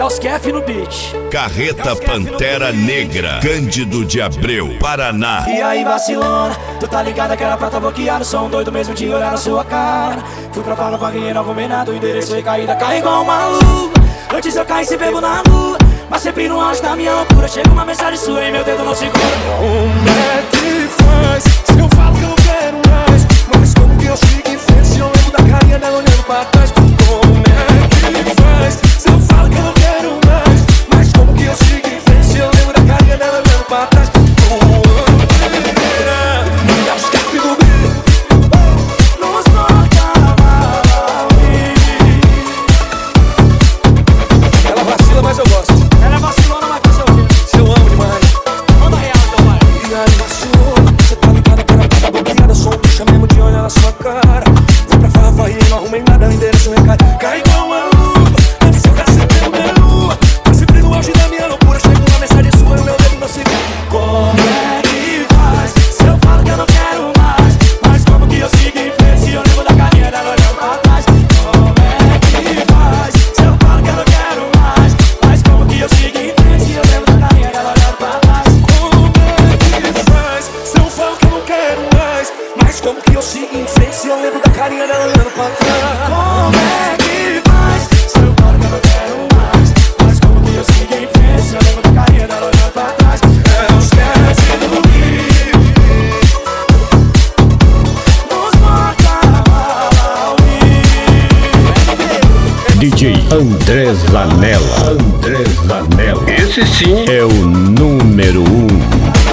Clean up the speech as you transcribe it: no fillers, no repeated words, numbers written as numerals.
É os Kef no beat. Carreta Pantera Negra, Cândido de Abreu, Paraná. E aí vacilona, tu tá ligada que era pra tá bloqueado. Sou um doido mesmo de olhar na sua cara. Fui pra fala, paguei, não comi nada. O endereço recaída, cai igual uma luva. Antes eu caí, se bebo na lua, mas sempre no auge da minha loucura. Chega uma mensagem sua e meu dedo não segura. Como é que faz? Se eu falo que eu não quero mais, mas como que eu sigo em frente se eu lembro da carinha dela olhando pra trás? Como é que faz? Se eu falo que eu não quero mais, mas como que eu sigo em frente se eu lembro da carinha dela olhando pra trás? Ela vacila, mas eu gosto. Ela vacilona, mas faz o quê? Se eu amo demais. Manda real então, vai. E aí vacilou, cê tá ligada que era pra tá bloqueada. Sou um bicha mesmo de olhar na sua cara. Fui pra farra e não arrumei nada, o endereço recai. Cai igual uma luva, antes eu caçei pelo minha lua. Mas sempre no auge da minha loucura. Chega uma mensagem sua e o meu dedo não segura. Como é que faz? Se eu falo que eu não quero mais, mas como que eu sigo em frente se eu lembro da carinha dela olhando pra trás? Como é que faz? Se eu falo que eu não quero mais, mas como que eu sigo em frente se eu lembro da carinha dela olhando pra trás? Como é que faz? Se eu falo que eu não quero mais, mas como que eu sigo em frente se eu lembro da carinha dela olhando pra trás? Como é que faz? Se eu falo que eu não quero mais, mas como que eu sigo em frente se eu lembro da carinha dela olhando pra trás? É os Kef do Rio. Nos mata ao vivo. DJ André Zanella. Esse sim é o número 1.